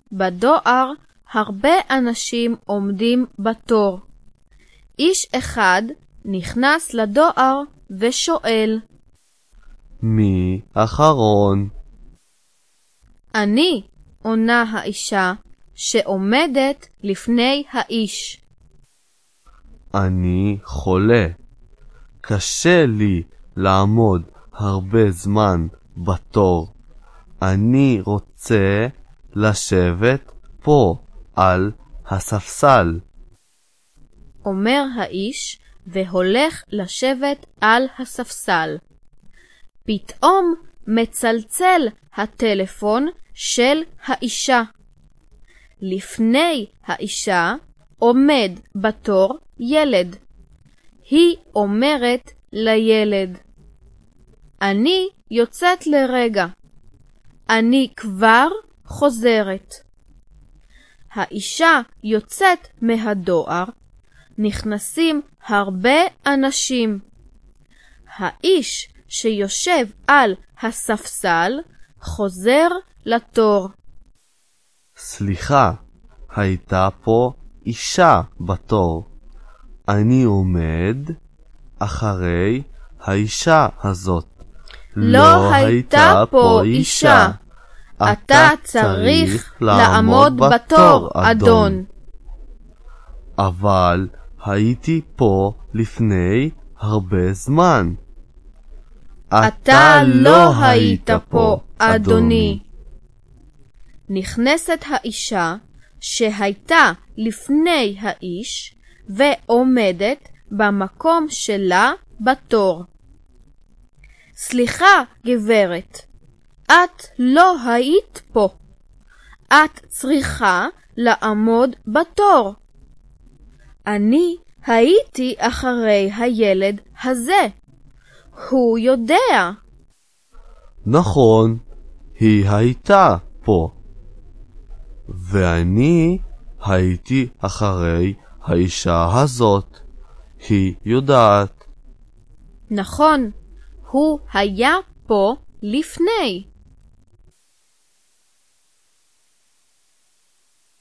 בדואר הרבה אנשים עומדים בתור. איש אחד נכנס לדואר ושואל, מי אחרון? אני, עונה האישה שעומדת לפני האיש. אני חולה. קשה לי לעמוד הרבה זמן בתור. אני רוצה לשבת פה על הספסל. אומר האיש והולך לשבת על הספסל. פתאום מצלצל הטלפון של האישה. לפני האישה עומד בתור ילד. היא אומרת לילד, אני יוצאת לרגע. אני כבר חוזרת. האישה יוצאת מהדואר. נכנסים הרבה אנשים. האיש שיושב על הספסל חוזר לתור. סליחה, הייתה פה אישה בתור. אני עומד אחרי האישה הזאת. לא הייתה פה אישה. אתה צריך לעמוד בתור, אדון. אבל הייתי פה לפני הרבה זמן. אתה לא היית פה, אדוני. נכנסת האישה שהייתה לפני האיש ועומדת במקום שלה בתור. סליחה, גברת, את לא היית פה. את צריכה לעמוד בתור. אני הייתי אחרי הילד הזה. הוא יודע. נכון, היא הייתה פה. ואני הייתי אחרי האישה הזאת. היא יודעת. נכון, הוא היה פה לפני.